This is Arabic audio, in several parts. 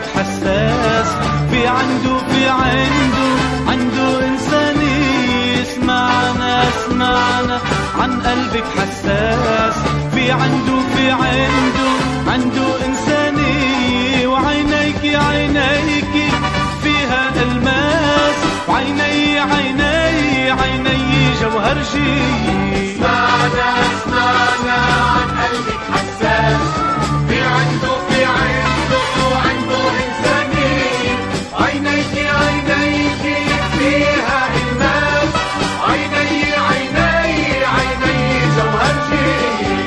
حساس، في عنده إنسانية. اسمعنا عن قلبك حساس، في عنده إنسانية. وعينيك فيها الماس، وعيني جوهرجية. اسمعنا عن قلبك حساس، في عنده إنسانية. عينيك فيها الماس، عيني جوهرجية.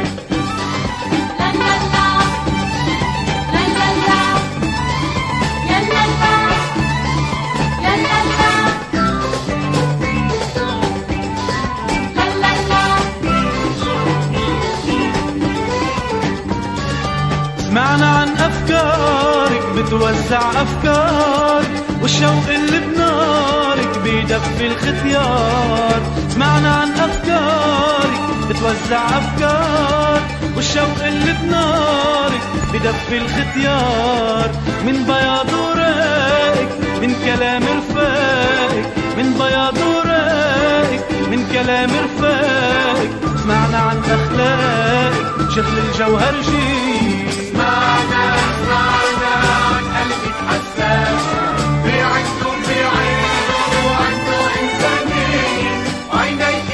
سمعنا عن أفكارك بتوزع أفكارك، والشوق اللي بنارك بيدفي الختيار. سمعنا عن أفكارك بتوزع أفكار، والشوق اللي بنارك بيدفي الختيار. من بياض ورائك، من كلام رفاقك، من بياض ورائك، من كلام رفاقك. سمعنا عن أخلاقك شغل الجوهرجي. اسمعنا عن قلبك حساس، في عنده إنسانية. عينيك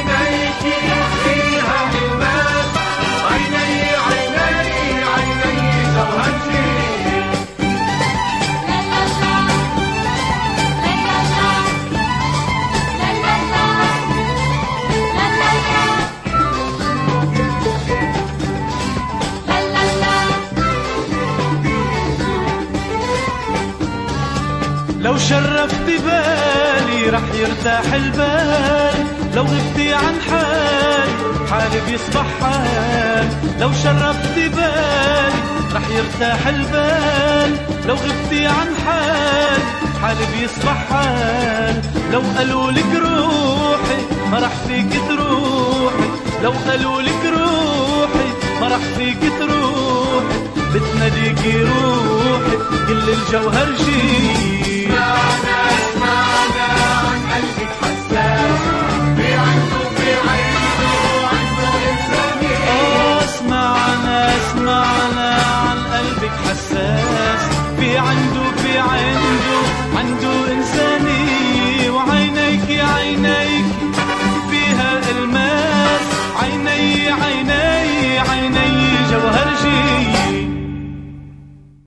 فيها الماس، عيني جوهرجية. لو شرفت بالي رح يرتاح البال، لو غبتي عن حالي بيصبح حال. لو شرفت بالي رح يرتاح البال، لو غبتي عن حالي بيصبح حال. لو قالوا لك روحي ما رح فيك تروحي، لو قالوا لك روحي ما رح فيك تروحي. بتناديكي روحي كل الجوهرجي. اسمعنا